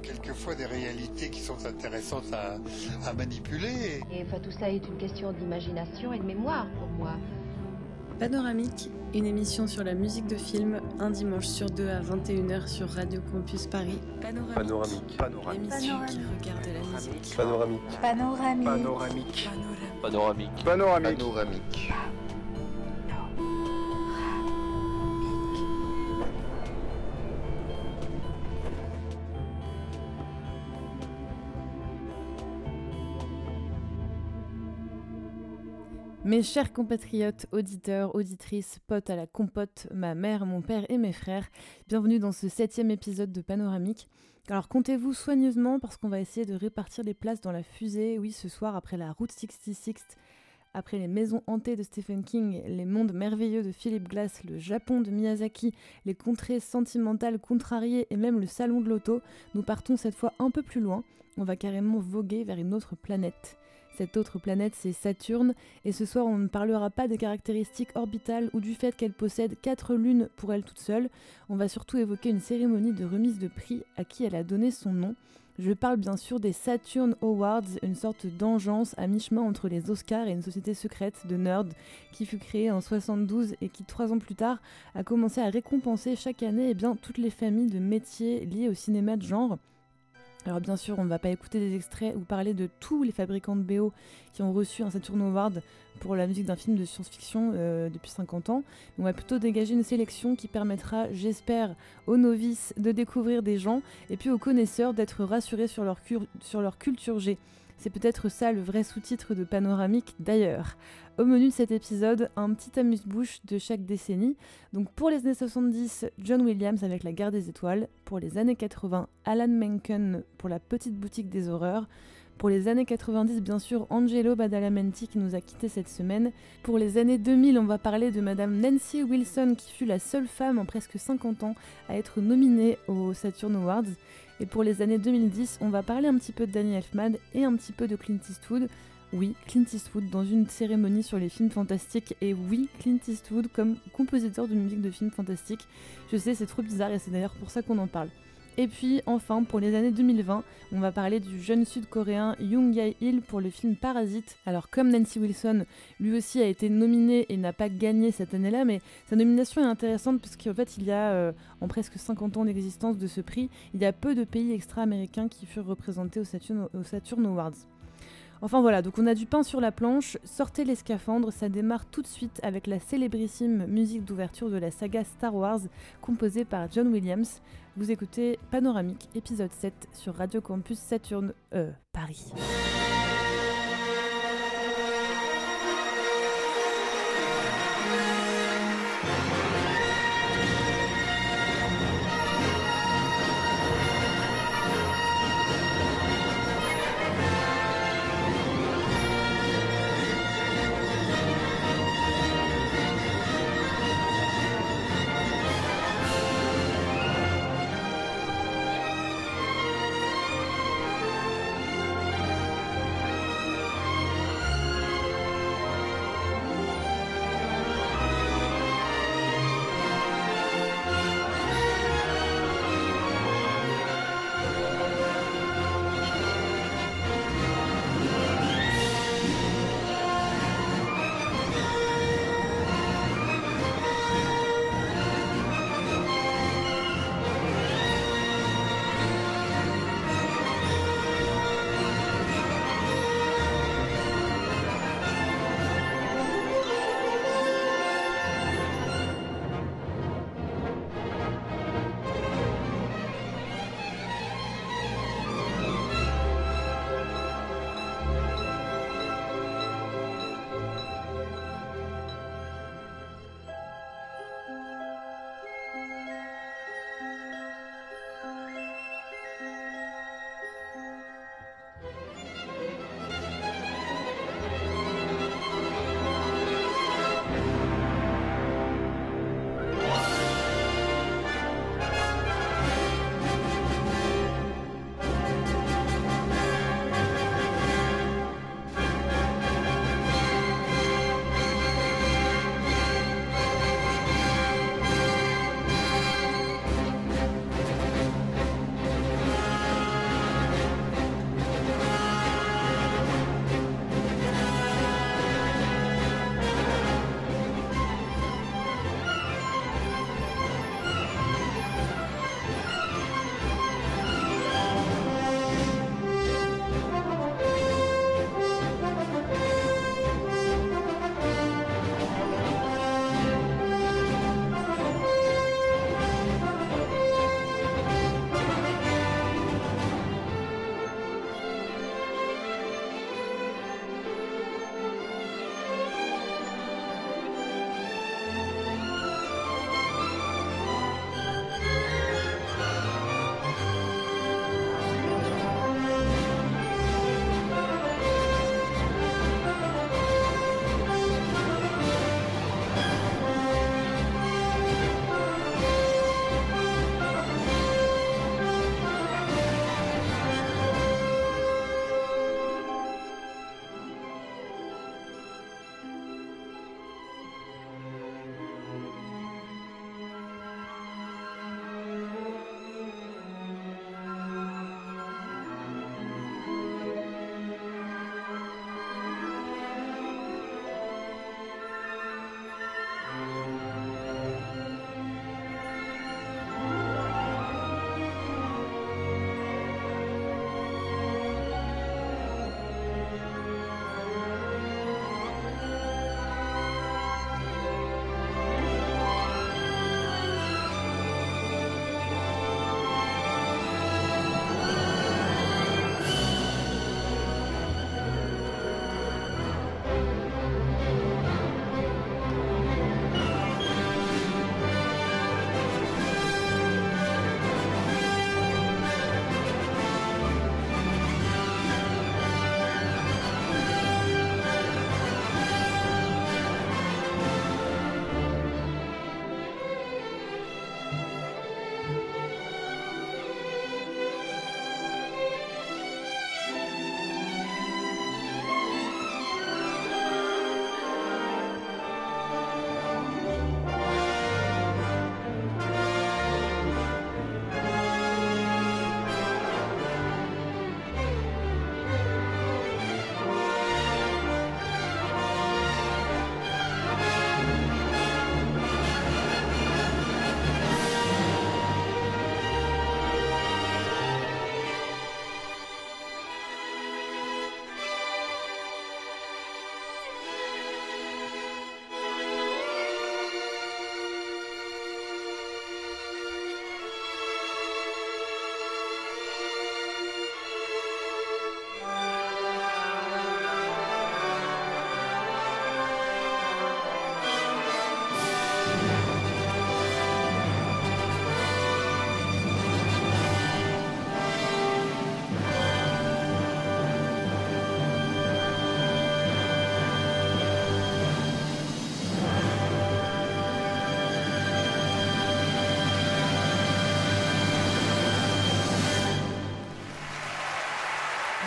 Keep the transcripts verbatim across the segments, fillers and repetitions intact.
quelquefois des réalités qui sont intéressantes à, à manipuler. Et enfin, tout cela est une question d'imagination et de mémoire pour moi. Panoramique, une émission sur la musique de film, un dimanche sur deux à vingt et une heures sur Radio Campus Paris. Panoramique. Panoramique. Panoramique. L'émission qui regarde la musique. Panoramique. Panoramique. Panoramique. Panoramique. Panoramique. Panoramique. Mes chers compatriotes, auditeurs, auditrices, potes à la compote, ma mère, mon père et mes frères, bienvenue dans ce septième épisode de Panoramique. Alors comptez-vous soigneusement parce qu'on va essayer de répartir les places dans la fusée, oui ce soir après la Route soixante-six, après les maisons hantées de Stephen King, les mondes merveilleux de Philip Glass, le Japon de Miyazaki, les contrées sentimentales contrariées et même le salon de l'auto, nous partons cette fois un peu plus loin, on va carrément voguer vers une autre planète. Cette autre planète, c'est Saturne, et ce soir, on ne parlera pas des caractéristiques orbitales ou du fait qu'elle possède quatre lunes pour elle toute seule. On va surtout évoquer une cérémonie de remise de prix à qui elle a donné son nom. Je parle bien sûr des Saturn Awards, une sorte d'engeance à mi-chemin entre les Oscars et une société secrète de nerds qui fut créée en soixante-douze et qui, trois ans plus tard, a commencé à récompenser chaque année eh bien, toutes les familles de métiers liés au cinéma de genre. Alors bien sûr, on ne va pas écouter des extraits ou parler de tous les fabricants de B O qui ont reçu un Saturn Award pour la musique d'un film de science-fiction euh, depuis cinquante ans. On va plutôt dégager une sélection qui permettra, j'espère, aux novices de découvrir des gens et puis aux connaisseurs d'être rassurés sur leur, cur- sur leur culture G. C'est peut-être ça le vrai sous-titre de Panoramique d'ailleurs. Au menu de cet épisode, un petit amuse-bouche de chaque décennie. Donc pour les années soixante-dix, John Williams avec La Guerre des Étoiles. Pour les années quatre-vingts, Alan Menken pour La Petite Boutique des Horreurs. Pour les années quatre-vingt-dix, bien sûr, Angelo Badalamenti qui nous a quittés cette semaine. Pour les années deux mille, on va parler de Madame Nancy Wilson qui fut la seule femme en presque cinquante ans à être nominée aux Saturn Awards. Et pour les années deux mille dix, on va parler un petit peu de Danny Elfman et un petit peu de Clint Eastwood. Oui, Clint Eastwood dans une cérémonie sur les films fantastiques. Et oui, Clint Eastwood comme compositeur de musique de films fantastiques. Je sais, c'est trop bizarre et c'est d'ailleurs pour ça qu'on en parle. Et puis enfin, pour les années deux mille vingt, on va parler du jeune sud-coréen Young Jae-il pour le film Parasite. Alors comme Nancy Wilson, lui aussi a été nominé et n'a pas gagné cette année-là, mais sa nomination est intéressante puisqu'en fait il y a, euh, en presque cinquante ans d'existence de ce prix, il y a peu de pays extra-américains qui furent représentés au Saturn, au Saturn Awards. Enfin voilà, donc on a du pain sur la planche, sortez les scaphandres, ça démarre tout de suite avec la célébrissime musique d'ouverture de la saga Star Wars, composée par John Williams. Vous écoutez Panoramique, épisode sept, sur Radio Campus Saturne, euh, Paris.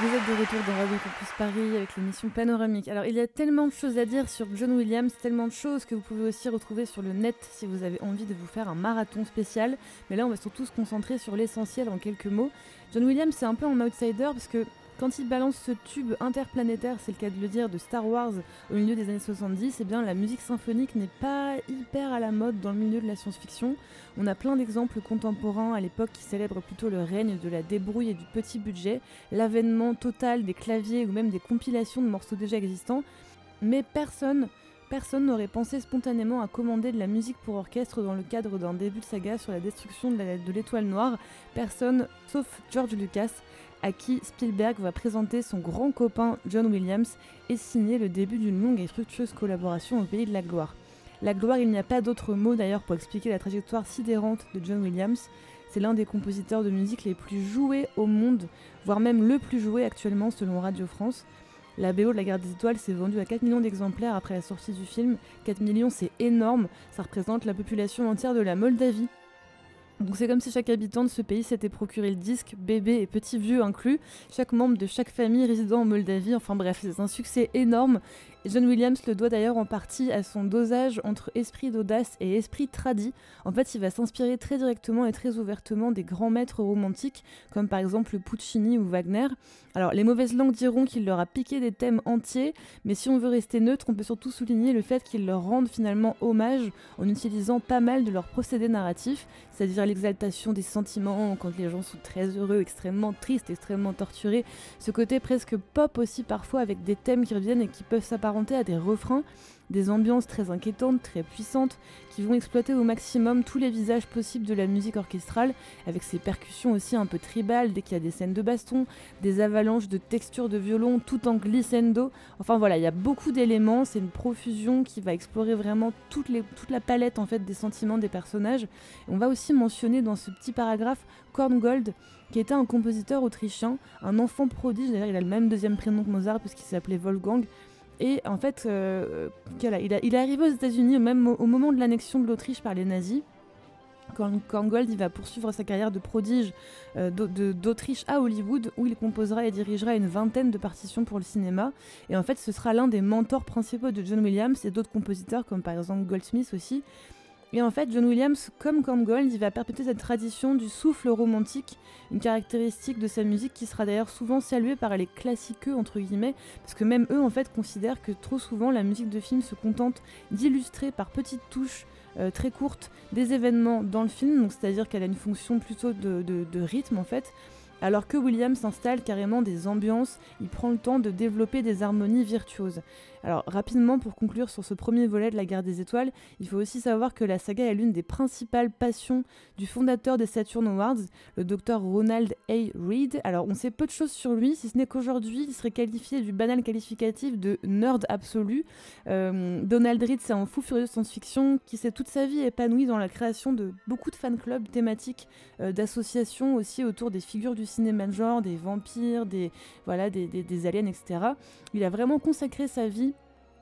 Vous êtes de retour dans Radio Campus Paris avec l'émission Panoramique. Alors il y a tellement de choses à dire sur John Williams, tellement de choses que vous pouvez aussi retrouver sur le net si vous avez envie de vous faire un marathon spécial. Mais là on va surtout se concentrer sur l'essentiel en quelques mots. John Williams c'est un peu un outsider parce que quand il balance ce tube interplanétaire, c'est le cas de le dire, de Star Wars au milieu des années soixante-dix, eh bien la musique symphonique n'est pas hyper à la mode dans le milieu de la science-fiction. On a plein d'exemples contemporains à l'époque qui célèbrent plutôt le règne de la débrouille et du petit budget, l'avènement total des claviers ou même des compilations de morceaux déjà existants. Mais personne, personne n'aurait pensé spontanément à commander de la musique pour orchestre dans le cadre d'un début de saga sur la destruction de, la, de l'étoile noire. Personne, sauf George Lucas, à qui Spielberg va présenter son grand copain John Williams et signer le début d'une longue et fructueuse collaboration au pays de la gloire. La gloire, il n'y a pas d'autre mot d'ailleurs pour expliquer la trajectoire sidérante de John Williams. C'est l'un des compositeurs de musique les plus joués au monde, voire même le plus joué actuellement selon Radio France. La B O de La Guerre des Étoiles s'est vendue à quatre millions d'exemplaires après la sortie du film. quatre millions, c'est énorme, ça représente la population entière de la Moldavie. Donc c'est comme si chaque habitant de ce pays s'était procuré le disque, bébé et petit vieux inclus, chaque membre de chaque famille résidant en Moldavie, enfin bref, c'est un succès énorme. John Williams le doit d'ailleurs en partie à son dosage entre esprit d'audace et esprit tradi. En fait, il va s'inspirer très directement et très ouvertement des grands maîtres romantiques, comme par exemple Puccini ou Wagner. Alors, les mauvaises langues diront qu'il leur a piqué des thèmes entiers, mais si on veut rester neutre, on peut surtout souligner le fait qu'ils leur rendent finalement hommage en utilisant pas mal de leurs procédés narratifs, c'est-à-dire l'exaltation des sentiments quand les gens sont très heureux, extrêmement tristes, extrêmement torturés, ce côté presque pop aussi parfois avec des thèmes qui reviennent et qui peuvent s'apparenter à des refrains, des ambiances très inquiétantes, très puissantes, qui vont exploiter au maximum tous les visages possibles de la musique orchestrale, avec ses percussions aussi un peu tribales dès qu'il y a des scènes de baston, des avalanches de textures de violon tout en glissando. Enfin voilà, il y a beaucoup d'éléments, c'est une profusion qui va explorer vraiment toute, les, toute la palette en fait des sentiments des personnages. Et on va aussi mentionner dans ce petit paragraphe Korngold, qui était un compositeur autrichien, un enfant prodige, d'ailleurs il a le même deuxième prénom que Mozart puisqu'il s'appelait Wolfgang. Et en fait, euh, il, a, il est arrivé aux États-Unis même au, au moment de l'annexion de l'Autriche par les nazis. Korngold, il va poursuivre sa carrière de prodige euh, d'Autriche à Hollywood, où il composera et dirigera une vingtaine de partitions pour le cinéma. Et en fait, ce sera l'un des mentors principaux de John Williams et d'autres compositeurs, comme par exemple Goldsmith aussi. Et en fait, John Williams, comme Korngold, il va perpétuer cette tradition du souffle romantique, une caractéristique de sa musique qui sera d'ailleurs souvent saluée par les classiqueux, entre guillemets, parce que même eux, en fait, considèrent que trop souvent, la musique de film se contente d'illustrer par petites touches euh, très courtes des événements dans le film, donc c'est-à-dire qu'elle a une fonction plutôt de, de, de rythme, en fait, alors que Williams installe carrément des ambiances, il prend le temps de développer des harmonies virtuoses. Alors rapidement, pour conclure sur ce premier volet de La Guerre des Étoiles, il faut aussi savoir que la saga est l'une des principales passions du fondateur des Saturn Awards, le docteur Ronald A. Reed. Alors on sait peu de choses sur lui, si ce n'est qu'aujourd'hui, il serait qualifié du banal qualificatif de nerd absolu. Euh, Donald Reed, c'est un fou furieux de science-fiction qui s'est toute sa vie épanoui dans la création de beaucoup de fan clubs thématiques, euh, d'associations aussi autour des figures du cinéma de genre, des vampires, des, voilà, des, des, des aliens, et cetera. Il a vraiment consacré sa vie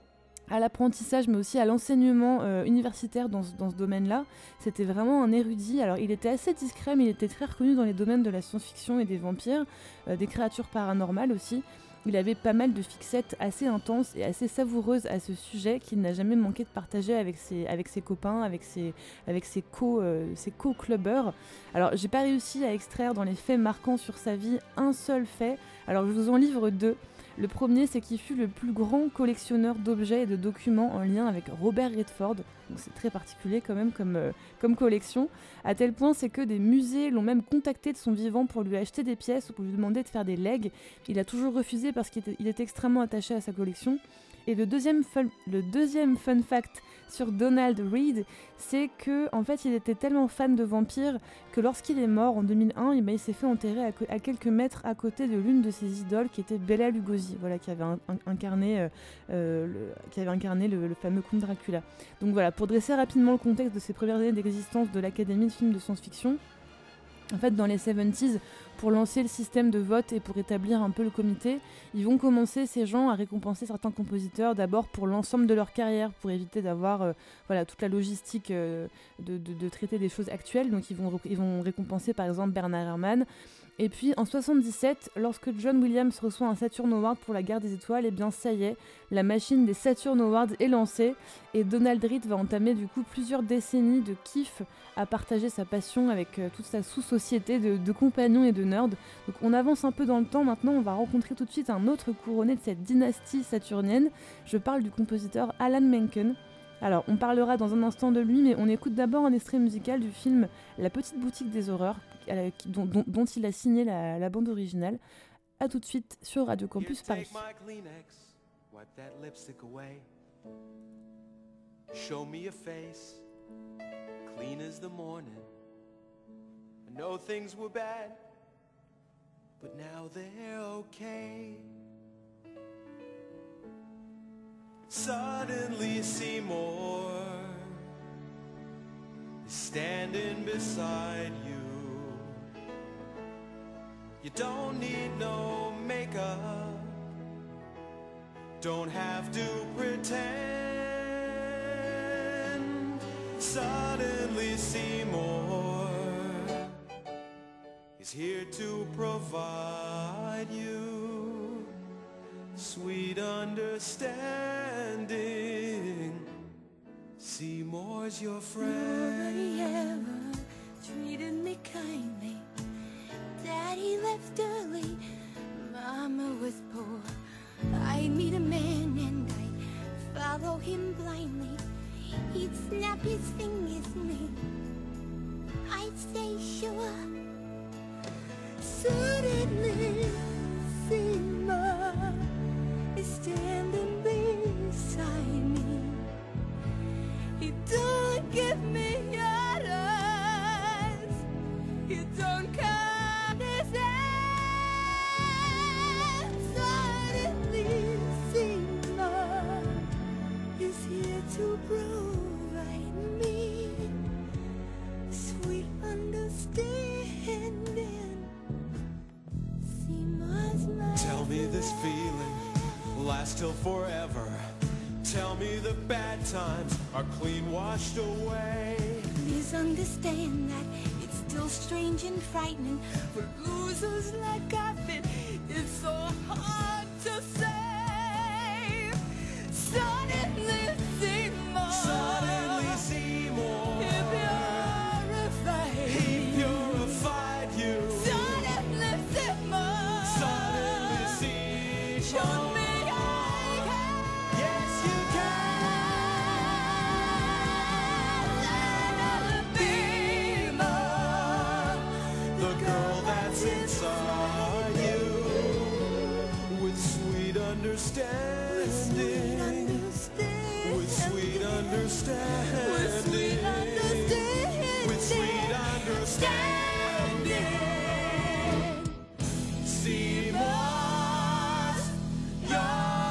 à l'apprentissage, mais aussi à l'enseignement euh, universitaire dans ce, dans ce domaine-là. C'était vraiment un érudit. Alors, il était assez discret, mais il était très reconnu dans les domaines de la science-fiction et des vampires, euh, des créatures paranormales aussi. Il avait pas mal de fixettes assez intenses et assez savoureuses à ce sujet qu'il n'a jamais manqué de partager avec ses, avec ses copains, avec ses, avec ses, co, euh, ses co-clubbers. Alors, j'ai pas réussi à extraire dans les faits marquants sur sa vie un seul fait. Alors, je vous en livre deux. Le premier, c'est qu'il fut le plus grand collectionneur d'objets et de documents en lien avec Robert Redford. Donc c'est très particulier quand même comme, euh, comme collection. À tel point, c'est que des musées l'ont même contacté de son vivant pour lui acheter des pièces ou pour lui demander de faire des legs. Il a toujours refusé parce qu'il était, il était extrêmement attaché à sa collection. Et le deuxième, fun, le deuxième fun fact sur Donald Reed, c'est que en fait, il était tellement fan de vampires que lorsqu'il est mort en deux mille un, eh ben, il s'est fait enterrer à, à quelques mètres à côté de l'une de ses idoles, qui était Bela Lugosi, voilà, qui avait un, un, incarné, euh, euh, le, qui avait incarné le, le fameux comte Dracula. Donc voilà, pour dresser rapidement le contexte de ces premières années d'existence de l'Académie de films de science-fiction. En fait, dans les soixante-dix, pour lancer le système de vote et pour établir un peu le comité, ils vont commencer, ces gens, à récompenser certains compositeurs, d'abord pour l'ensemble de leur carrière, pour éviter d'avoir euh, voilà, toute la logistique euh, de, de, de traiter des choses actuelles. Donc ils vont, ils vont récompenser par exemple Bernard Herrmann. Et puis en soixante-dix-sept, lorsque John Williams reçoit un Saturn Award pour la Guerre des Étoiles, et eh bien ça y est, la machine des Saturn Awards est lancée et Donald Reed va entamer du coup plusieurs décennies de kiff à partager sa passion avec euh, toute sa sous-société de, de compagnons et de nerds. Donc on avance un peu dans le temps maintenant, on va rencontrer tout de suite un autre couronné de cette dynastie saturnienne. Je parle du compositeur Alan Menken. Alors, on parlera dans un instant de lui, mais on écoute d'abord un extrait musical du film La Petite Boutique des Horreurs, dont, dont, dont il a signé la, la bande originale. A tout de suite sur Radio Campus Paris. Show me a face, clean as the morning. I know things were bad, but now they're okay. Suddenly Seymour is standing beside you. You don't need no makeup, don't have to pretend. Suddenly Seymour is here to provide you sweet understanding. Seymour's your friend. Nobody ever treated me kindly. Daddy left early, Mama was poor. I'd meet a man and I'd follow him blindly. He'd snap his fingers at me, I'd say sure. Suddenly Seymour is standing beside me. He don't give me orders, he don't condescend. Suddenly Seymour is here to provide me sweet understanding. Seymour's my Tell me this feeling lasts till forever. Tell me the bad times are clean washed away. Please understand that it's still strange and frightening for losers like I've been. It's so hard to say. Suddenly Seymour, Suddenly Seymour, he purified, he purified you. Suddenly Seymour, Suddenly Seymour, showed me I can. yes you can. Be more. The girl that's inside you, with sweet understanding, with sweet understanding, With sweet understanding. with sweet understanding. Seymour's your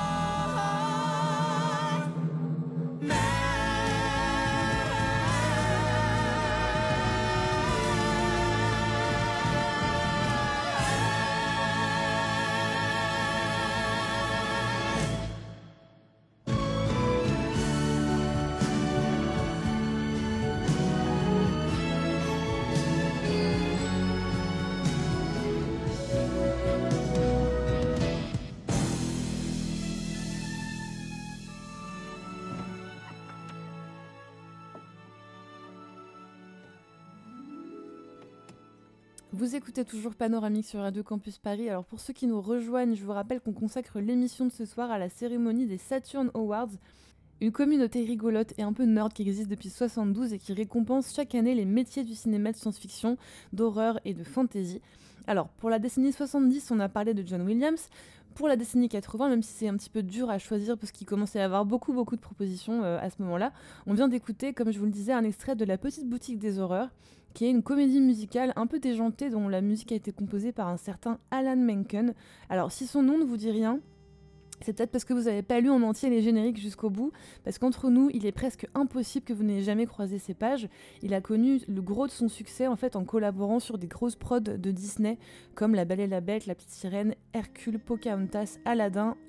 Vous écoutez toujours Panoramique sur Radio Campus Paris. Alors pour ceux qui nous rejoignent, je vous rappelle qu'on consacre l'émission de ce soir à la cérémonie des Saturn Awards, une communauté rigolote et un peu nerd qui existe depuis soixante-douze et qui récompense chaque année les métiers du cinéma de science-fiction, d'horreur et de fantasy. Alors pour la décennie soixante-dix, on a parlé de John Williams. Pour la décennie quatre-vingts, même si c'est un petit peu dur à choisir parce qu'il commençait à y avoir beaucoup beaucoup de propositions euh, à ce moment-là, on vient d'écouter, comme je vous le disais, un extrait de La Petite Boutique des Horreurs, qui est une comédie musicale un peu déjantée dont la musique a été composée par un certain Alan Menken. Alors si son nom ne vous dit rien, c'est peut-être parce que vous n'avez pas lu en entier les génériques jusqu'au bout, parce qu'entre nous, il est presque impossible que vous n'ayez jamais croisé ces pages. Il a connu le gros de son succès en fait en collaborant sur des grosses prods de Disney, comme La Belle et la Bête, La Petite Sirène, Hercule, Pocahontas, Aladdin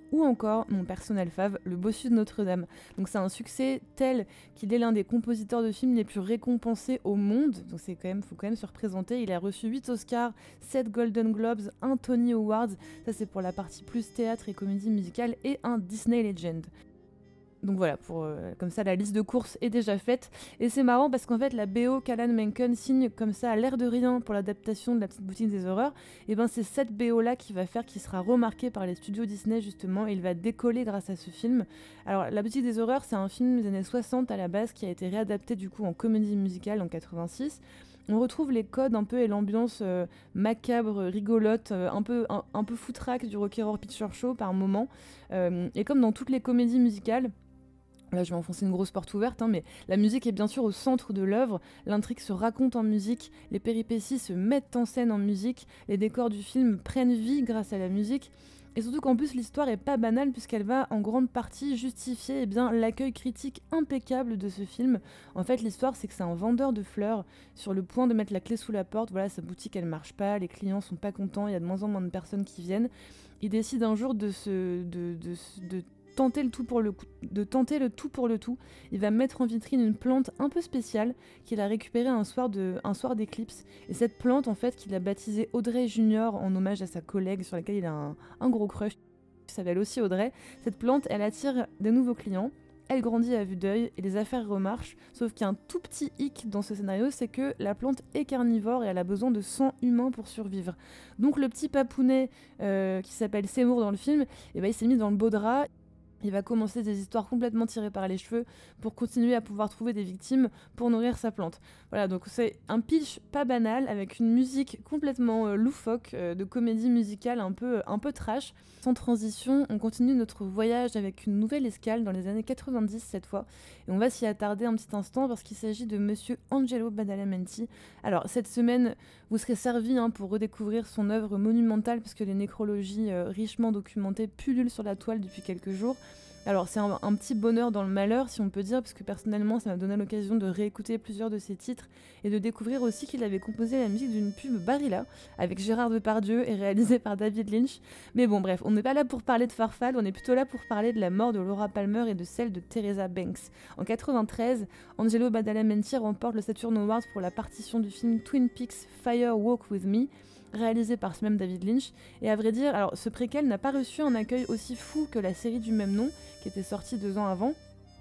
ou encore mon personnel fave, Le Bossu de Notre-Dame. Donc c'est un succès tel qu'il est l'un des compositeurs de films les plus récompensés au monde, donc c'est quand même, faut quand même se représenter. Il a reçu huit Oscars, sept Golden Globes, un Tony Awards, ça c'est pour la partie plus théâtre et comédie musicale, et un Disney Legend. Donc voilà, pour, euh, comme ça la liste de courses est déjà faite. Et c'est marrant parce qu'en fait la B O qu'Alan Menken signe comme ça à l'air de rien pour l'adaptation de La Petite Boutique des Horreurs, et ben c'est cette B O là qui va faire qu'il sera remarqué par les studios Disney justement, et il va décoller grâce à ce film. Alors La Boutique des Horreurs, c'est un film des années soixante à la base qui a été réadapté du coup en comédie musicale en quatre-vingt-six. On retrouve les codes un peu et l'ambiance euh, macabre, rigolote, euh, un peu un, un peu foutraque du Rocky Horror Picture Show par moment. Euh, et comme dans toutes les comédies musicales, là, je vais enfoncer une grosse porte ouverte, hein, mais la musique est bien sûr au centre de l'œuvre. L'intrigue se raconte en musique, les péripéties se mettent en scène en musique, les décors du film prennent vie grâce à la musique. Et surtout qu'en plus l'histoire est pas banale puisqu'elle va en grande partie justifier eh bien, l'accueil critique impeccable de ce film. En fait l'histoire c'est que c'est un vendeur de fleurs sur le point de mettre la clé sous la porte. Voilà, sa boutique elle marche pas, les clients sont pas contents, il y a de moins en moins de personnes qui viennent. Il décide un jour de se... de, de, de tenter le tout pour le coup, de tenter le tout pour le tout. Il va mettre en vitrine une plante un peu spéciale qu'il a récupérée un soir de, un soir d'éclipse. Et cette plante, en fait, qu'il a baptisée Audrey Junior en hommage à sa collègue sur laquelle il a un, un gros crush, qui s'appelle aussi Audrey. Cette plante, elle attire des nouveaux clients. Elle grandit à vue d'œil et les affaires remarchent, sauf qu'il y a un tout petit hic dans ce scénario, c'est que la plante est carnivore et elle a besoin de sang humain pour survivre. Donc le petit papounet euh, qui s'appelle Seymour dans le film, eh ben, il s'est mis dans le beau drap. Il va commencer des histoires complètement tirées par les cheveux pour continuer à pouvoir trouver des victimes pour nourrir sa plante. Voilà, donc c'est un pitch pas banal avec une musique complètement euh, loufoque, euh, de comédie musicale un peu, un peu trash. Sans transition, on continue notre voyage avec une nouvelle escale dans les années quatre-vingt-dix cette fois. Et on va s'y attarder un petit instant parce qu'il s'agit de Monsieur Angelo Badalamenti. Alors cette semaine, vous serez servis hein, pour redécouvrir son œuvre monumentale puisque les nécrologies euh, richement documentées pullulent sur la toile depuis quelques jours. Alors c'est un, un petit bonheur dans le malheur si on peut dire, parce que personnellement ça m'a donné l'occasion de réécouter plusieurs de ses titres et de découvrir aussi qu'il avait composé la musique d'une pub Barilla avec Gérard Depardieu et réalisée par David Lynch. Mais bon bref, on n'est pas là pour parler de Farfalle, on est plutôt là pour parler de la mort de Laura Palmer et de celle de Teresa Banks. En quatre-vingt-treize, Angelo Badalamenti remporte le Saturn Award pour la partition du film Twin Peaks Fire Walk With Me, réalisé par ce même David Lynch. Et à vrai dire, alors ce préquel n'a pas reçu un accueil aussi fou que la série du même nom, qui était sortie deux ans avant,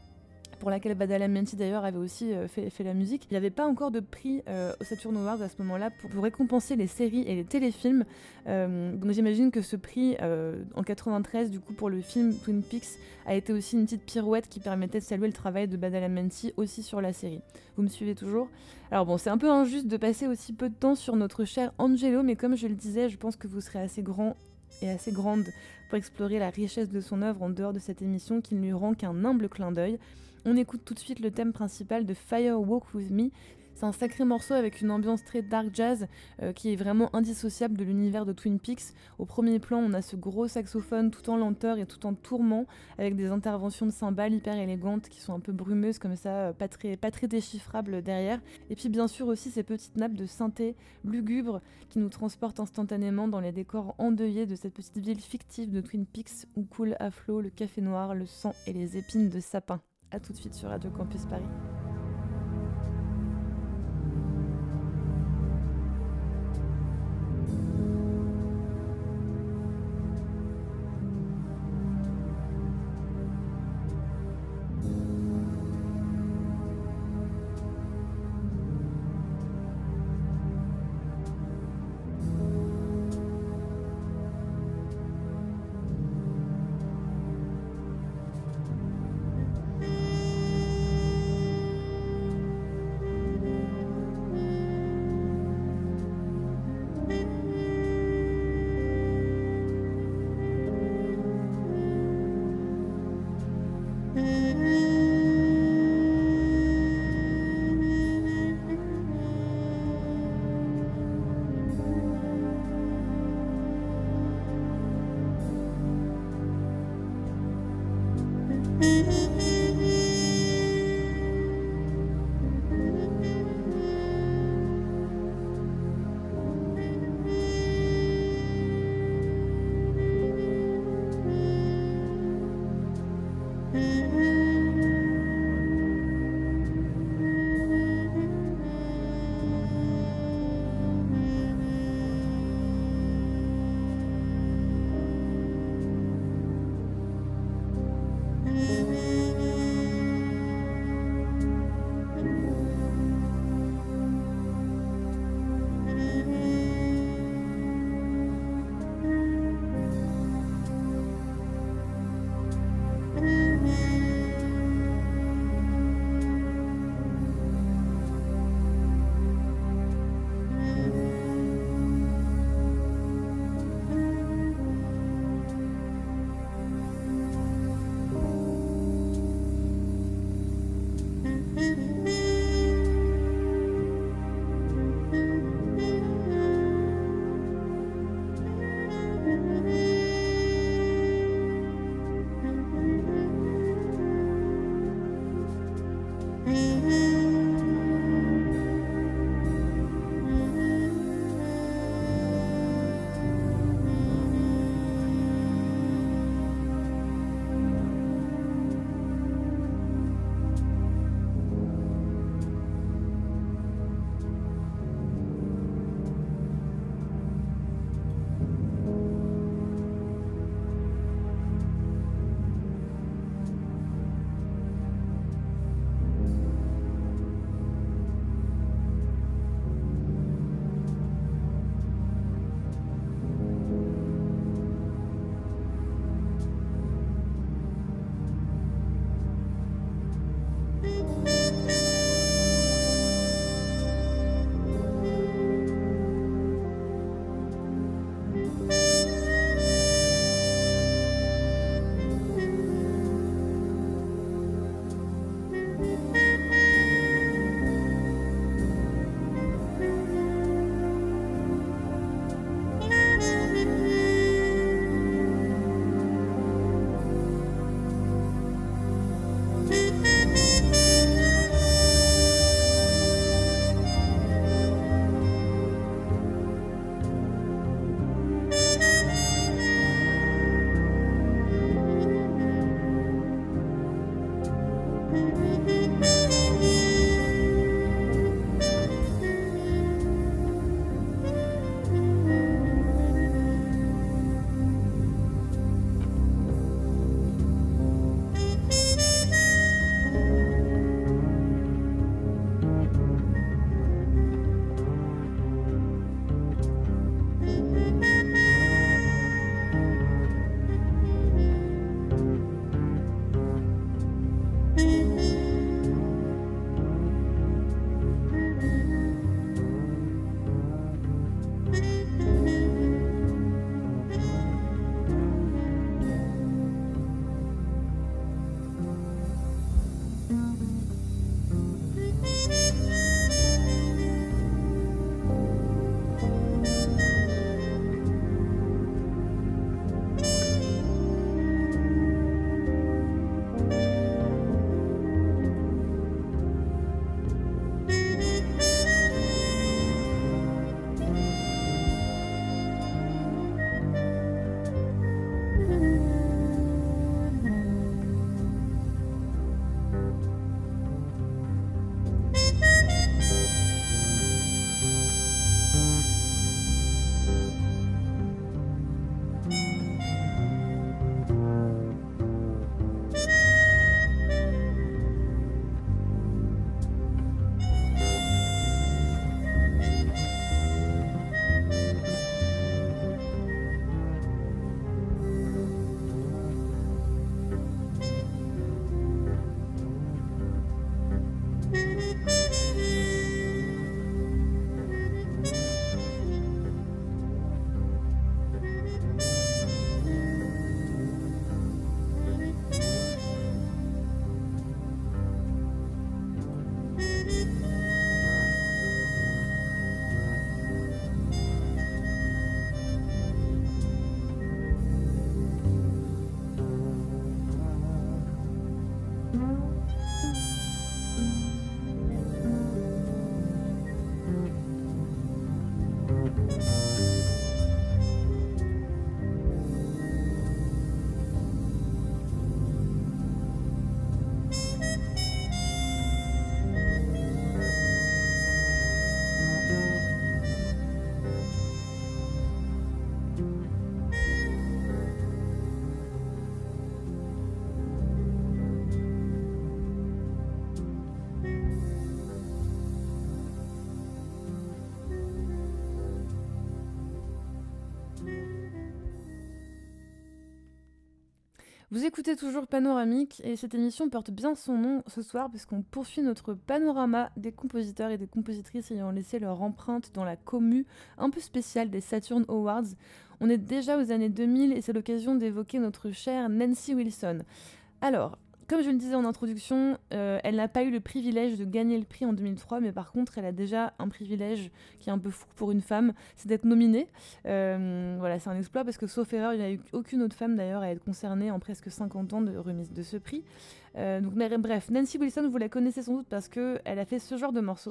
pour laquelle Badalamenti d'ailleurs avait aussi euh, fait, fait la musique. Il n'y avait pas encore de prix euh, au Saturn Awards à ce moment-là pour, pour récompenser les séries et les téléfilms. Euh, donc j'imagine que ce prix euh, en quatre-vingt-treize, du coup pour le film Twin Peaks, a été aussi une petite pirouette qui permettait de saluer le travail de Badalamenti aussi sur la série. Vous me suivez toujours ? Alors bon, c'est un peu injuste de passer aussi peu de temps sur notre cher Angelo, mais comme je le disais, je pense que vous serez assez grand et assez grande pour explorer la richesse de son œuvre en dehors de cette émission qui ne lui rend qu'un humble clin d'œil. On écoute tout de suite le thème principal de Fire Walk With Me. C'est un sacré morceau avec une ambiance très dark jazz euh, qui est vraiment indissociable de l'univers de Twin Peaks. Au premier plan, on a ce gros saxophone tout en lenteur et tout en tourment, avec des interventions de cymbales hyper élégantes qui sont un peu brumeuses comme ça, pas très, pas très déchiffrables derrière. Et puis bien sûr aussi ces petites nappes de synthé lugubres qui nous transportent instantanément dans les décors endeuillés de cette petite ville fictive de Twin Peaks où coule à flot le café noir, le sang et les épines de sapin. A tout de suite sur Radio Campus Paris. Vous écoutez toujours Panoramique et cette émission porte bien son nom ce soir puisqu'on poursuit notre panorama des compositeurs et des compositrices ayant laissé leur empreinte dans la commu un peu spéciale des Saturn Awards. On est déjà aux années deux mille et c'est l'occasion d'évoquer notre chère Nancy Wilson. Alors, comme je le disais en introduction, euh, elle n'a pas eu le privilège de gagner le prix en deux mille trois, mais par contre, elle a déjà un privilège qui est un peu fou pour une femme, c'est d'être nominée. Euh, voilà, c'est un exploit parce que, sauf erreur, il n'y a eu aucune autre femme d'ailleurs à être concernée en presque cinquante ans de remise de ce prix. Euh, donc, mais, bref, Nancy Wilson, vous la connaissez sans doute parce qu'elle a fait ce genre de morceaux.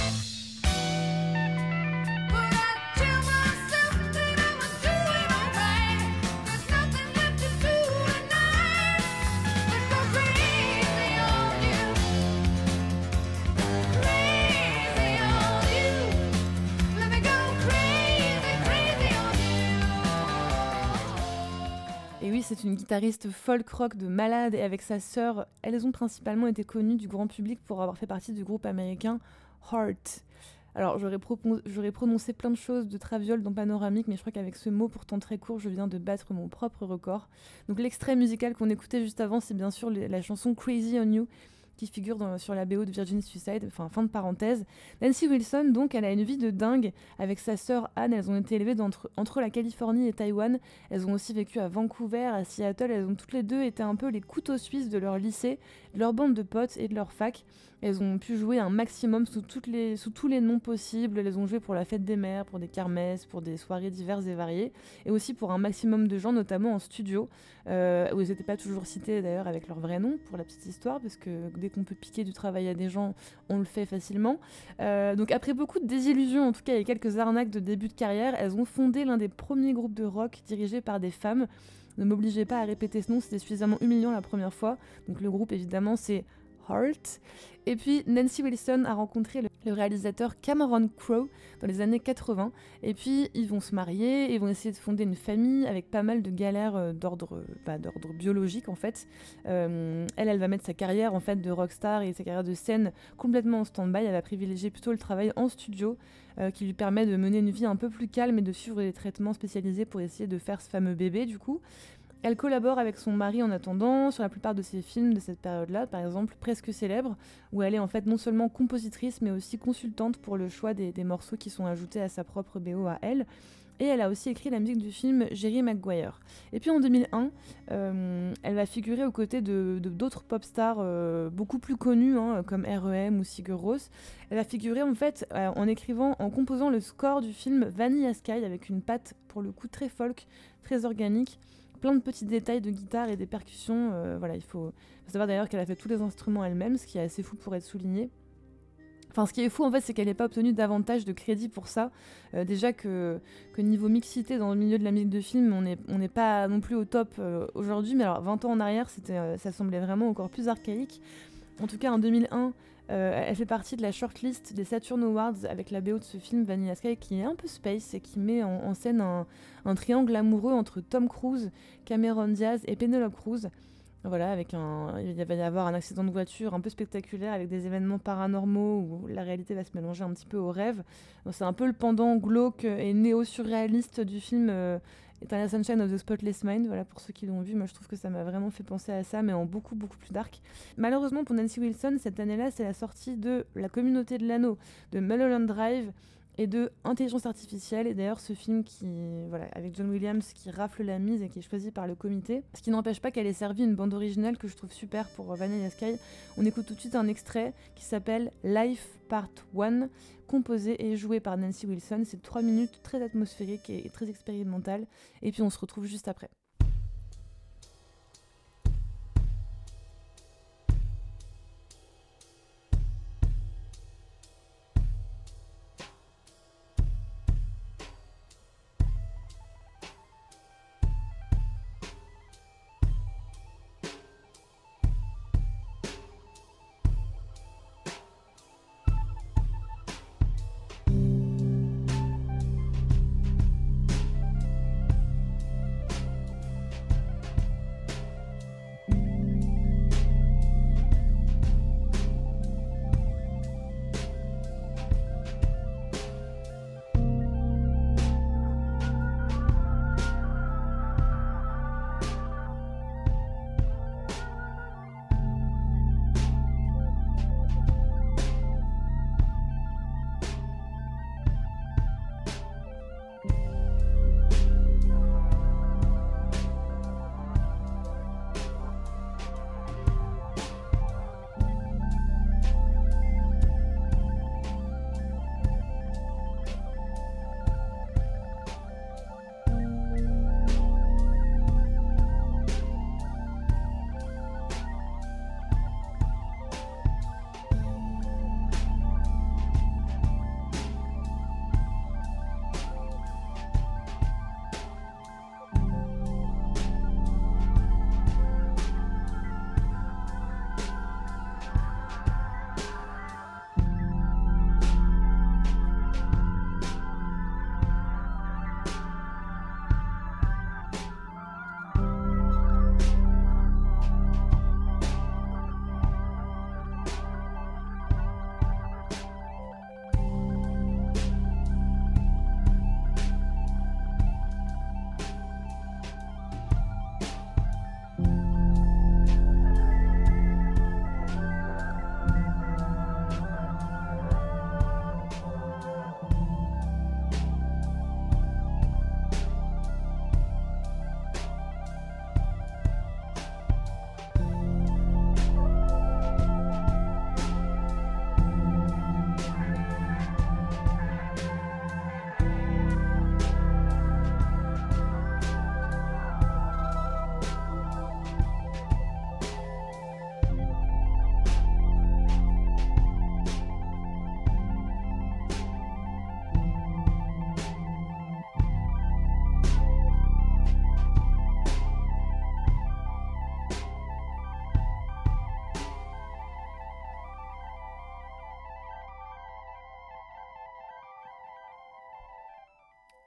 Et oui, c'est une guitariste folk rock de malade et avec sa sœur, elles ont principalement été connues du grand public pour avoir fait partie du groupe américain Heart. Alors, j'aurais, propon- j'aurais prononcé plein de choses de traviole dans Panoramique, mais je crois qu'avec ce mot pourtant très court, je viens de battre mon propre record. Donc l'extrait musical qu'on écoutait juste avant, c'est bien sûr la chanson Crazy on You, qui figure dans, sur la B O de Virgin Suicide, enfin fin de parenthèse. Nancy Wilson, donc, elle a une vie de dingue avec sa sœur Anne. Elles ont été élevées entre, entre la Californie et Taïwan. Elles ont aussi vécu à Vancouver, à Seattle. Elles ont toutes les deux été un peu les couteaux suisses de leur lycée, de leur bande de potes et de leur fac. Elles ont pu jouer un maximum sous, toutes les, sous tous les noms possibles. Elles ont joué pour la fête des mères, pour des kermesses, pour des soirées diverses et variées, et aussi pour un maximum de gens, notamment en studio, euh, où elles n'étaient pas toujours citées d'ailleurs avec leur vrai nom, pour la petite histoire, parce que dès qu'on peut piquer du travail à des gens, on le fait facilement. Euh, donc après beaucoup de désillusions, en tout cas et quelques arnaques de début de carrière, elles ont fondé l'un des premiers groupes de rock dirigés par des femmes. Ne m'obligez pas à répéter ce nom, c'était suffisamment humiliant la première fois. Donc le groupe, évidemment, c'est Heart. Et puis Nancy Wilson a rencontré le, le réalisateur Cameron Crowe dans les années quatre-vingts. Et puis ils vont se marier et vont essayer de fonder une famille avec pas mal de galères euh, d'ordre, bah, d'ordre biologique en fait. Euh, elle, elle va mettre sa carrière en fait de rockstar et sa carrière de scène complètement en stand-by. Elle va privilégier plutôt le travail en studio euh, qui lui permet de mener une vie un peu plus calme et de suivre des traitements spécialisés pour essayer de faire ce fameux bébé du coup. Elle collabore avec son mari en attendant sur la plupart de ses films de cette période-là, par exemple Presque célèbre, où elle est en fait non seulement compositrice mais aussi consultante pour le choix des, des morceaux qui sont ajoutés à sa propre B O à elle. Et elle a aussi écrit la musique du film Jerry Maguire. Et puis en deux mille un, euh, elle va figurer aux côtés de, de, d'autres pop stars euh, beaucoup plus connus, hein, comme R E M ou Sigur Rós. Elle va figurer en fait euh, en écrivant, en composant le score du film Vanilla Sky avec une patte pour le coup très folk, très organique. Plein de petits détails de guitare et des percussions. Euh, voilà, il faut, faut savoir d'ailleurs qu'elle a fait tous les instruments elle-même, ce qui est assez fou pour être souligné. Enfin, ce qui est fou, en fait, c'est qu'elle n'ait pas obtenu davantage de crédit pour ça. Euh, déjà que, que niveau mixité dans le milieu de la musique de film, on n'est on n'est pas non plus au top euh, aujourd'hui. Mais alors, vingt ans en arrière, c'était, euh, ça semblait vraiment encore plus archaïque. En tout cas, en deux mille un, euh, elle fait partie de la shortlist des Saturn Awards avec la B O de ce film Vanilla Sky qui est un peu space et qui met en, en scène un, un triangle amoureux entre Tom Cruise, Cameron Diaz et Penelope Cruz. Voilà, avec un, il va y avoir un accident de voiture un peu spectaculaire avec des événements paranormaux où la réalité va se mélanger un petit peu au rêve. Donc, c'est un peu le pendant glauque et néo-surréaliste du film euh, Eternal Sunshine of the Spotless Mind. Voilà, pour ceux qui l'ont vu, moi je trouve que ça m'a vraiment fait penser à ça, mais en beaucoup, beaucoup plus dark. Malheureusement pour Nancy Wilson, cette année-là, c'est la sortie de La Communauté de l'Anneau, de Mulholland Drive, et de Intelligence Artificielle, et d'ailleurs ce film qui, voilà, avec John Williams qui rafle la mise et qui est choisi par le comité, ce qui n'empêche pas qu'elle ait servi une bande originale que je trouve super pour Vanilla Sky. On écoute tout de suite un extrait qui s'appelle Life Part un, composé et joué par Nancy Wilson. C'est trois minutes très atmosphériques et très expérimentales, et puis on se retrouve juste après.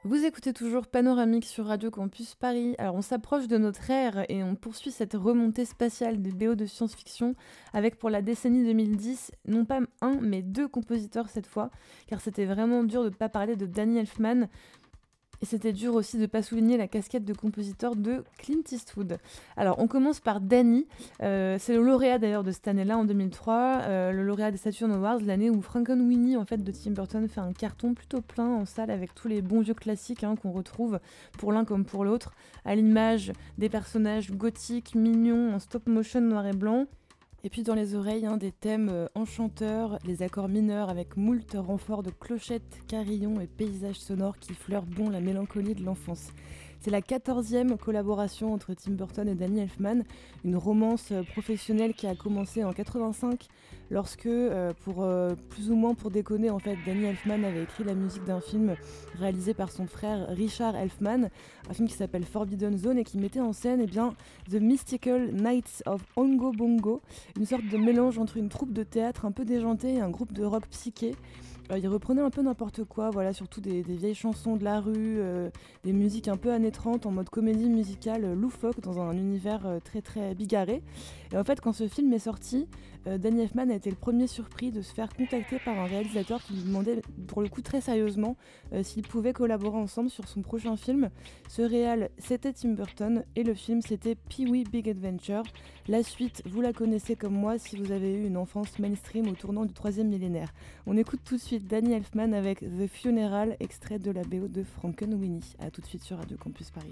Vous écoutez toujours Panoramique sur Radio Campus Paris. Alors on s'approche de notre ère et on poursuit cette remontée spatiale des B O de science-fiction avec pour la décennie deux mille dix, non pas un mais deux compositeurs cette fois, car c'était vraiment dur de ne pas parler de Danny Elfman. Et c'était dur aussi de ne pas souligner la casquette de compositeur de Clint Eastwood. Alors, on commence par Danny. Euh, c'est le lauréat d'ailleurs de cette année-là, en deux mille trois. Euh, le lauréat des Saturn Awards, l'année où Frankenweenie en fait, de Tim Burton fait un carton plutôt plein en salle avec tous les bons vieux classiques hein, qu'on retrouve pour l'un comme pour l'autre, à l'image des personnages gothiques, mignons, en stop motion noir et blanc. Et puis dans les oreilles, hein, des thèmes euh, enchanteurs, les accords mineurs avec moult renforts de clochettes, carillons et paysages sonores qui fleurent bon la mélancolie de l'enfance. C'est la quatorzième collaboration entre Tim Burton et Danny Elfman, une romance euh, professionnelle qui a commencé en quatre-vingt-cinq lorsque, euh, pour euh, plus ou moins pour déconner, en fait, Danny Elfman avait écrit la musique d'un film réalisé par son frère Richard Elfman, un film qui s'appelle Forbidden Zone et qui mettait en scène eh bien, The Mystical Knights of Oingo Boingo, une sorte de mélange entre une troupe de théâtre un peu déjantée et un groupe de rock psyché. Euh, il reprenait un peu n'importe quoi, voilà, surtout des, des vieilles chansons de la rue, euh, des musiques un peu années trente en mode comédie musicale euh, loufoque dans un univers euh, très très bigarré. Et en fait, quand ce film est sorti, euh, Danny Elfman a été le premier surpris de se faire contacter par un réalisateur qui lui demandait, pour le coup très sérieusement, euh, s'ils pouvaient collaborer ensemble sur son prochain film. Ce réal, c'était Tim Burton et le film, c'était Pee-wee Big Adventure. La suite, vous la connaissez comme moi si vous avez eu une enfance mainstream au tournant du troisième millénaire. On écoute tout de suite Danny Elfman avec The Funeral, extrait de la B O de Frankenweenie. A tout de suite sur Radio Campus Paris.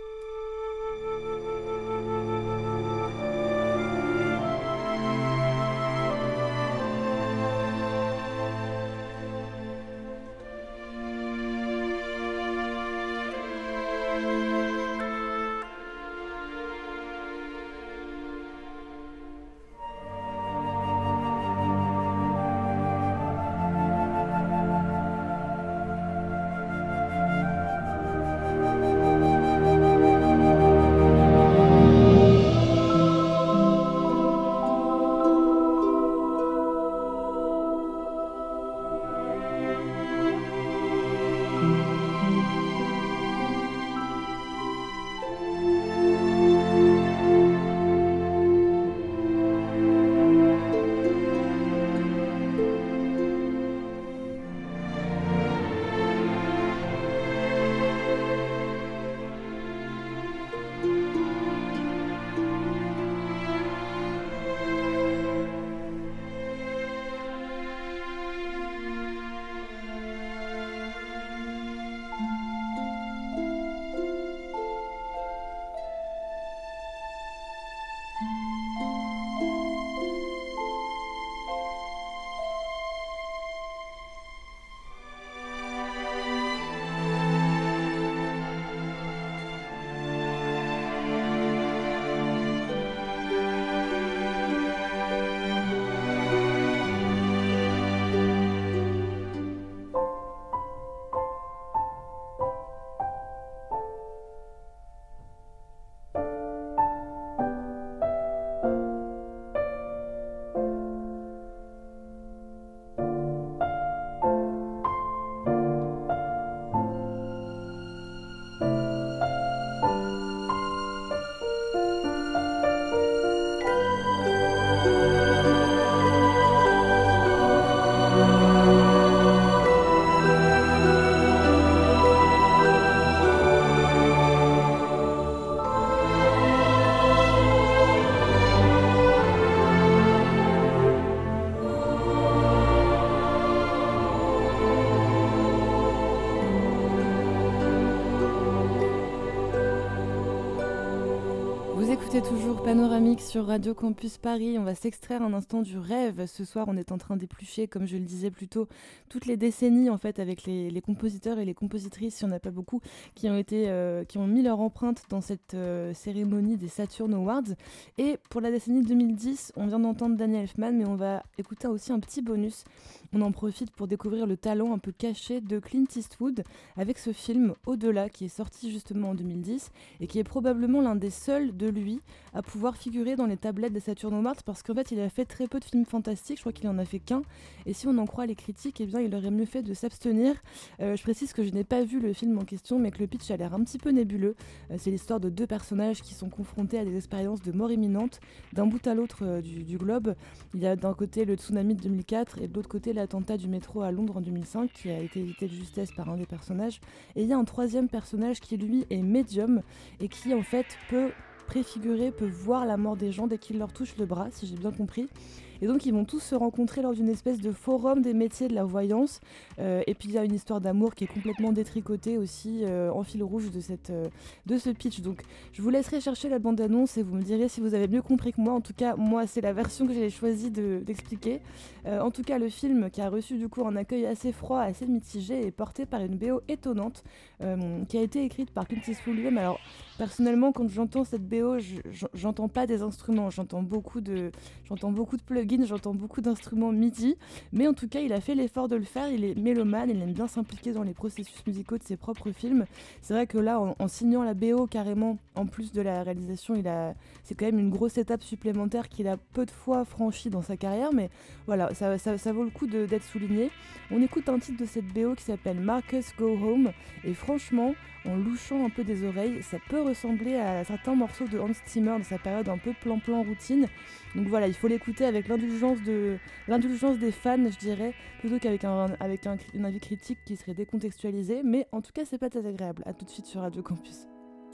écoutez toujours Panoramique sur Radio Campus Paris. On va s'extraire un instant du rêve. Ce soir, on est en train d'éplucher, comme je le disais plus tôt, toutes les décennies en fait, avec les, les compositeurs et les compositrices, il n'y en a pas beaucoup, qui ont, été, euh, qui ont mis leur empreinte dans cette euh, cérémonie des Saturn Awards. Et pour la décennie deux mille dix, on vient d'entendre Danny Elfman, mais on va écouter aussi un petit bonus on en profite pour découvrir le talent un peu caché de Clint Eastwood avec ce film Au-delà qui est sorti justement en deux mille dix et qui est probablement l'un des seuls de lui à pouvoir figurer dans les tablettes des Saturn Awards parce qu'en fait il a fait très peu de films fantastiques, je crois qu'il en a fait qu'un et si on en croit les critiques, eh bien il aurait mieux fait de s'abstenir. Euh, je précise que je n'ai pas vu le film en question mais que le pitch a l'air un petit peu nébuleux. Euh, c'est l'histoire de deux personnages qui sont confrontés à des expériences de mort imminente d'un bout à l'autre euh, du, du globe. Il y a d'un côté le tsunami de deux mille quatre et de l'autre côté l'attentat du métro à Londres en deux mille cinq qui a été évité de justesse par un des personnages. Et il y a un troisième personnage qui lui est médium et qui en fait peut préfigurer, peut voir la mort des gens dès qu'il leur touche le bras, si j'ai bien compris. Et donc ils vont tous se rencontrer lors d'une espèce de forum des métiers de la voyance. Euh, et puis il y a une histoire d'amour qui est complètement détricotée aussi euh, en fil rouge de, cette, euh, de ce pitch. Donc je vous laisserai chercher la bande-annonce et vous me direz si vous avez mieux compris que moi. En tout cas, moi c'est la version que j'ai choisi de, d'expliquer. Euh, en tout cas, le film qui a reçu du coup un accueil assez froid, assez mitigé, est porté par une B O étonnante euh, qui a été écrite par Clint Eastwood lui-même. Alors personnellement, quand j'entends cette B O, je, j'entends pas des instruments, j'entends beaucoup de, j'entends beaucoup de plugins. J'entends beaucoup d'instruments MIDI, mais en tout cas, il a fait l'effort de le faire. Il est mélomane, il aime bien s'impliquer dans les processus musicaux de ses propres films. C'est vrai que là, en, en signant la B O carrément, en plus de la réalisation, il a, c'est quand même une grosse étape supplémentaire qu'il a peu de fois franchie dans sa carrière, mais voilà, ça, ça, ça vaut le coup de, d'être souligné. On écoute un titre de cette B O qui s'appelle Marcus Go Home, et franchement, en louchant un peu des oreilles, ça peut ressembler à certains morceaux de Hans Zimmer dans sa période un peu plan-plan routine. Donc voilà, il faut l'écouter avec l'indulgence, de, l'indulgence des fans, je dirais, plutôt qu'avec un, avec un, un avis critique qui serait décontextualisé. Mais en tout cas, c'est pas très agréable. A tout de suite sur Radio Campus.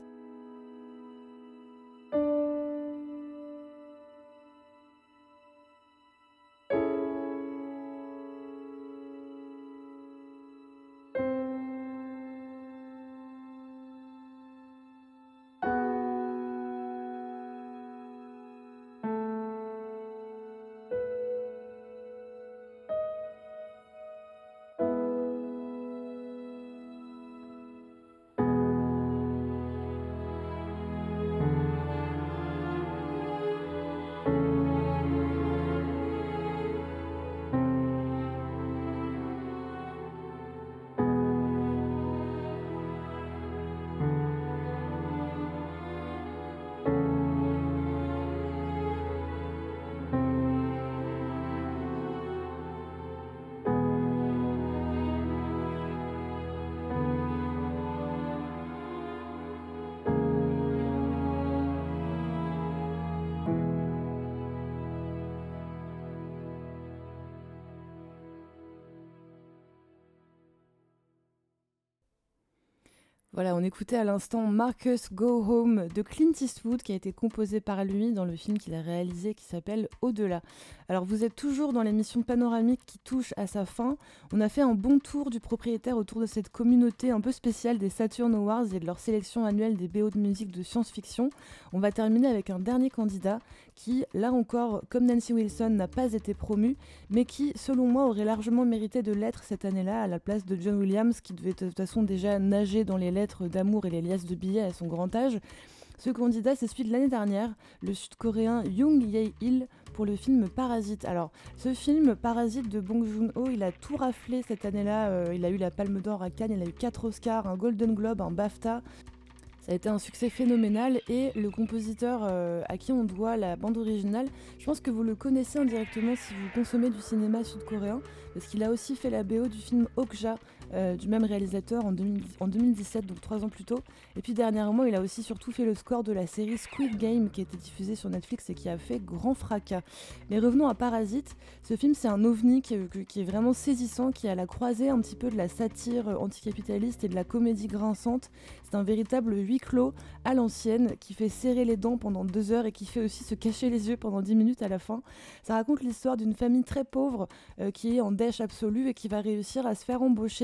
Voilà, on écoutait à l'instant Marcus Go Home de Clint Eastwood qui a été composé par lui dans le film qu'il a réalisé qui s'appelle Au-delà. Alors vous êtes toujours dans l'émission panoramique qui touche à sa fin. On a fait un bon tour du propriétaire autour de cette communauté un peu spéciale des Saturn Awards et de leur sélection annuelle des B O de musique de science-fiction. On va terminer avec un dernier candidat qui, là encore, comme Nancy Wilson, n'a pas été promu, mais qui, selon moi, aurait largement mérité de l'être cette année-là à la place de John Williams, qui devait de toute façon déjà nager dans les lettres d'amour et les liasses de billets à son grand âge. Ce candidat, c'est celui de l'année dernière, le sud-coréen Young Jae-il, pour le film Parasite. Alors, ce film, Parasite de Bong Joon-ho, il a tout raflé cette année-là. Euh, il a eu la Palme d'Or à Cannes, il a eu quatre Oscars, un Golden Globe, un BAFTA. Ça a été un succès phénoménal et le compositeur euh, à qui on doit la bande originale, je pense que vous le connaissez indirectement si vous consommez du cinéma sud-coréen, parce qu'il a aussi fait la B O du film Okja, euh, du même réalisateur en, deux mille, en deux mille dix-sept, donc trois ans plus tôt. Et puis dernièrement, il a aussi surtout fait le score de la série Squid Game qui a été diffusée sur Netflix et qui a fait grand fracas. Mais revenons à Parasite. Ce film, c'est un ovni qui est, qui est vraiment saisissant, qui est à la croisée un petit peu de la satire anticapitaliste et de la comédie grinçante. C'est un véritable huis clos à l'ancienne qui fait serrer les dents pendant deux heures et qui fait aussi se cacher les yeux pendant dix minutes à la fin. Ça raconte l'histoire d'une famille très pauvre euh, qui est en dèche absolue et qui va réussir à se faire embaucher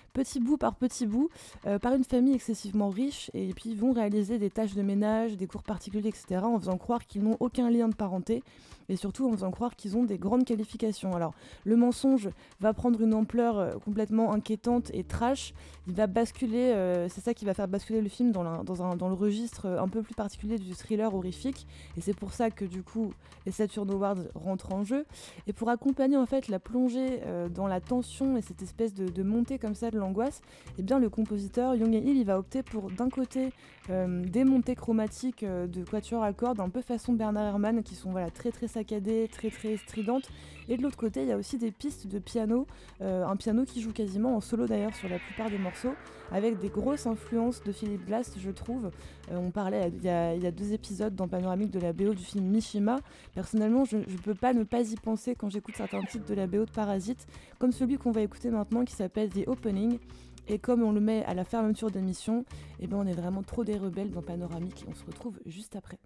petit bout par petit bout, euh, par une famille excessivement riche, et puis ils vont réaliser des tâches de ménage, des cours particuliers, et cetera, en faisant croire qu'ils n'ont aucun lien de parenté, et surtout en faisant croire qu'ils ont des grandes qualifications. Alors, le mensonge va prendre une ampleur euh, complètement inquiétante et trash. Il va basculer, euh, c'est ça qui va faire basculer le film dans, la, dans, un, dans le registre un peu plus particulier du thriller horrifique, et c'est pour ça que du coup, les Saturn Awards rentrent en jeu. Et pour accompagner en fait la plongée euh, dans la tension et cette espèce de, de montée comme ça de l'angoisse, eh bien le compositeur Young Hill, il va opter pour d'un côté euh, des montées chromatiques euh, de quatuor à cordes un peu façon Bernard Herrmann qui sont voilà très très saccadées, très très stridentes, et de l'autre côté il y a aussi des pistes de piano, euh, un piano qui joue quasiment en solo d'ailleurs sur la plupart des morceaux, avec des grosses influences de Philip Glass, je trouve. Euh, on parlait il y, a, il y a deux épisodes dans Panoramique de la B O du film Mishima. Personnellement, je ne peux pas ne pas y penser quand j'écoute certains titres de la B O de Parasite, comme celui qu'on va écouter maintenant qui s'appelle The Opening. Et comme on le met à la fermeture d'émission, eh ben on est vraiment trop des rebelles dans Panoramique. On se retrouve juste après.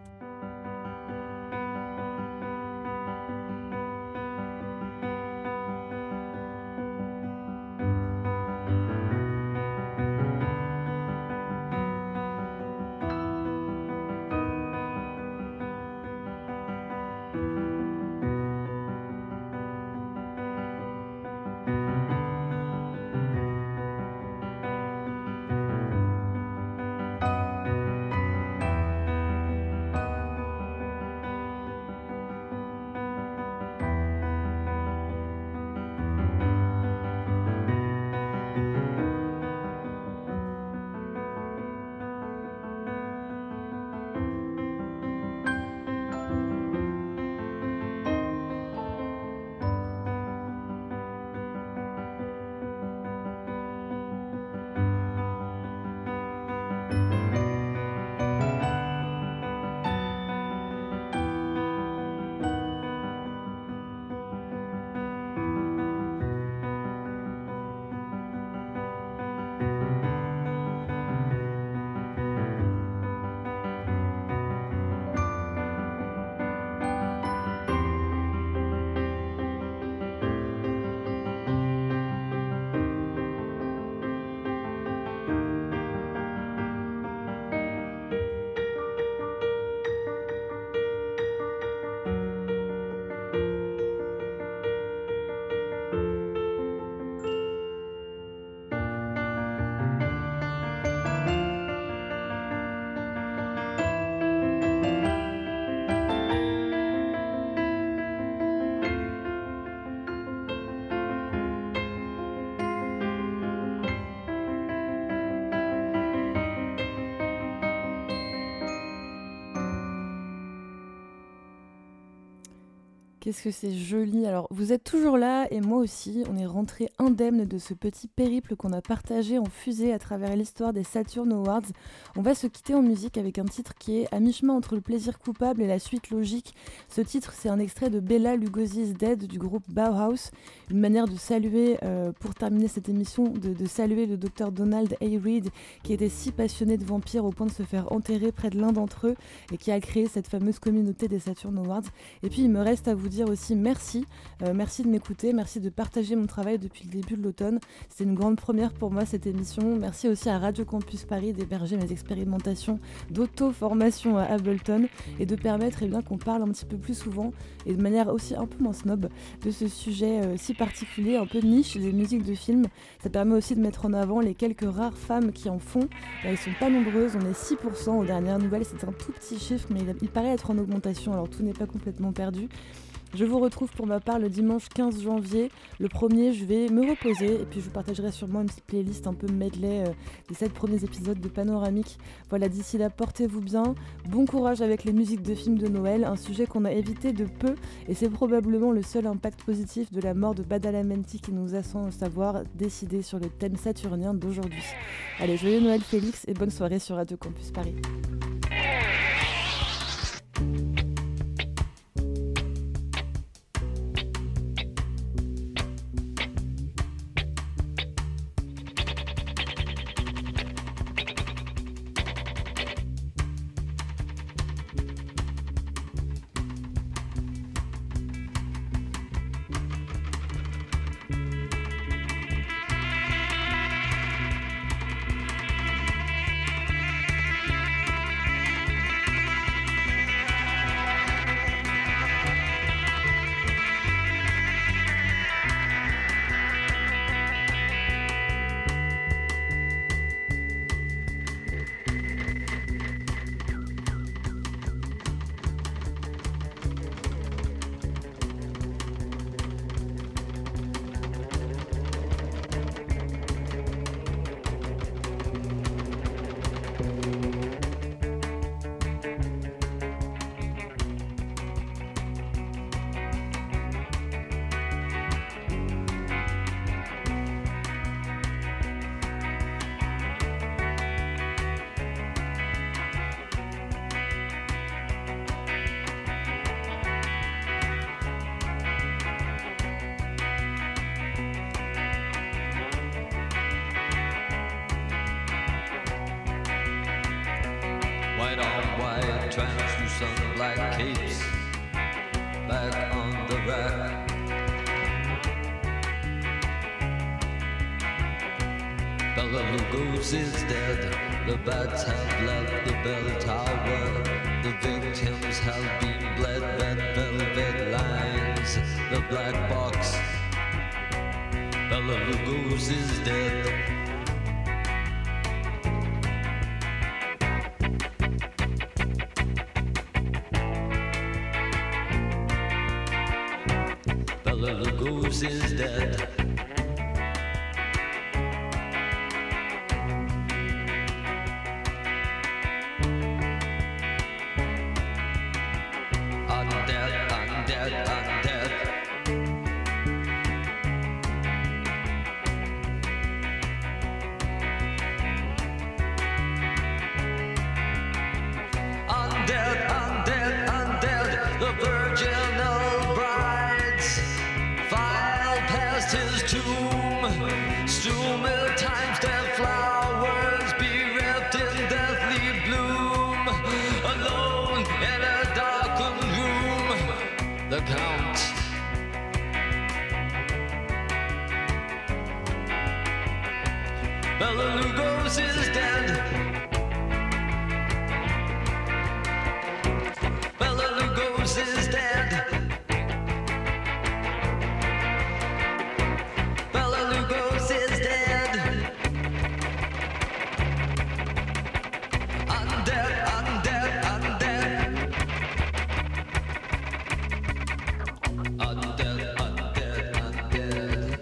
Qu'est-ce que c'est joli. Alors, vous êtes toujours là et moi aussi, on est rentrés indemnes de ce petit périple qu'on a partagé en fusée à travers l'histoire des Saturn Awards. On va se quitter en musique avec un titre qui est à mi-chemin entre le plaisir coupable et la suite logique. Ce titre, c'est un extrait de Bela Lugosi's Dead du groupe Bauhaus. Une manière de saluer, euh, pour terminer cette émission, de, de saluer le docteur Donald A. Reed, qui était si passionné de vampires au point de se faire enterrer près de l'un d'entre eux et qui a créé cette fameuse communauté des Saturn Awards. Et puis, il me reste à vous dire aussi merci, euh, merci de m'écouter, merci de partager mon travail depuis le début de l'automne. C'est une grande première pour moi cette émission. Merci aussi à Radio Campus Paris d'héberger mes expérimentations d'auto-formation à Ableton et de permettre eh bien, qu'on parle un petit peu plus souvent et de manière aussi un peu moins snob de ce sujet euh, si particulier, un peu niche des musiques de films. Ça permet aussi de mettre en avant les quelques rares femmes qui en font. Elles sont pas nombreuses, on est six pour cent aux dernières nouvelles, c'est un tout petit chiffre mais il, il paraît être en augmentation, alors tout n'est pas complètement perdu. Je vous retrouve pour ma part le dimanche quinze janvier. Le premier, je vais me reposer et puis je vous partagerai sûrement une petite playlist un peu medley euh, des sept premiers épisodes de Panoramique. Voilà, d'ici là, portez-vous bien. Bon courage avec les musiques de films de Noël, un sujet qu'on a évité de peu et c'est probablement le seul impact positif de la mort de Badalamenti qui nous a sans savoir décidé sur le thème saturnien d'aujourd'hui. Allez, joyeux Noël Félix et bonne soirée sur Radio Campus Paris. white on white, translucent black capes, back on the rack. Bela Lugos is dead, the bats have left the bell tower, the victims have been bled, red velvet lines, the black box. Bela Lugos is dead. Bela Lugos is dead. Bela Lugos is dead. Bela Lugos is dead. Bela Lugos is dead. Undead, undead, undead. Undead, undead, undead.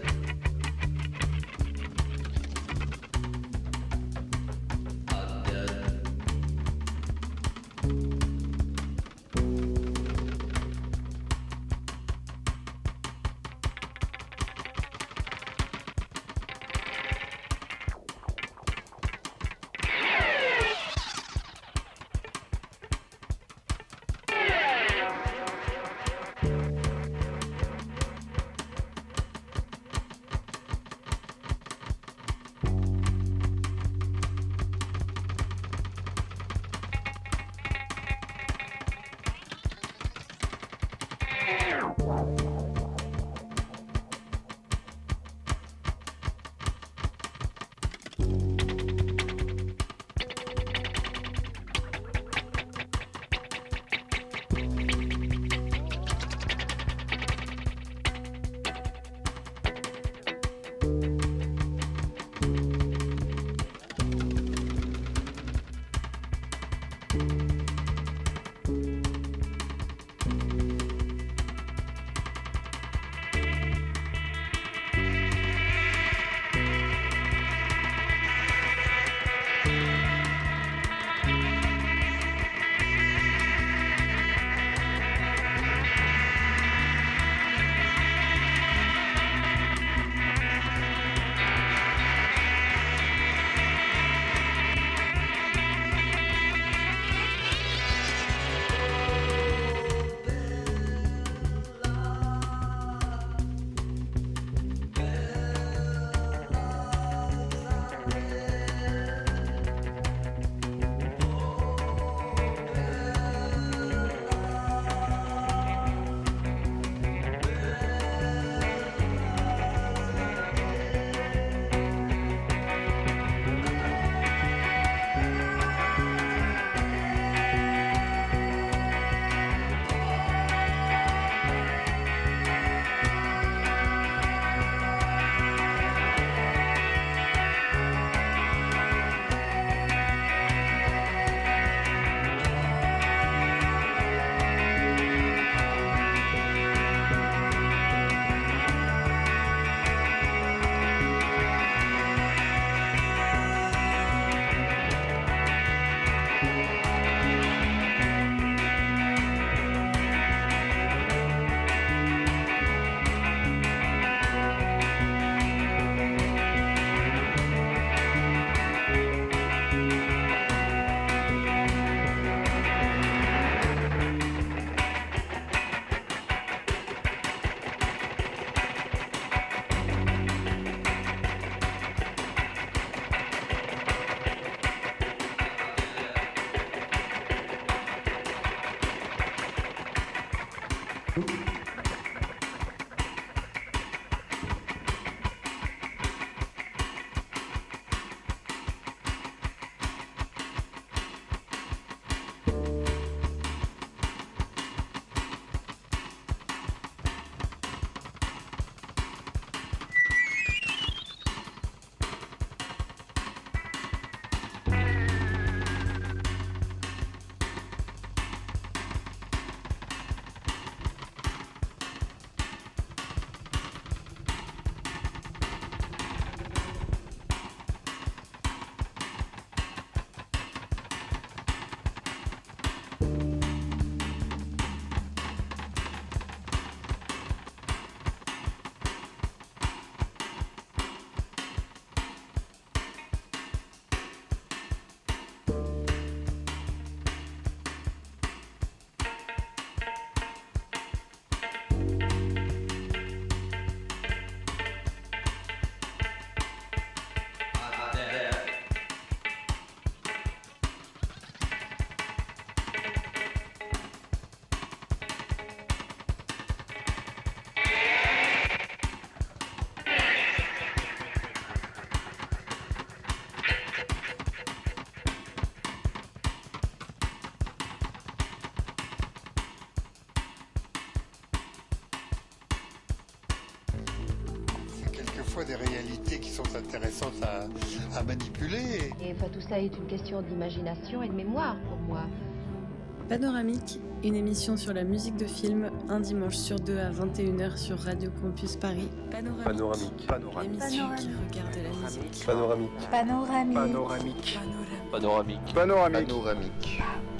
des réalités qui sont intéressantes à, à manipuler. Et enfin, tout cela est une question d'imagination et de mémoire pour moi. Panoramique, une émission sur la musique de film, un dimanche sur deux à vingt et une heures sur Radio Campus Paris. Panoramique. Panoramique. Panoramique. L'émission qui regarde la musique. Panoramique. Panoramique. Panoramique. Panoramique. Panoramique. Panoramique. Panoramique.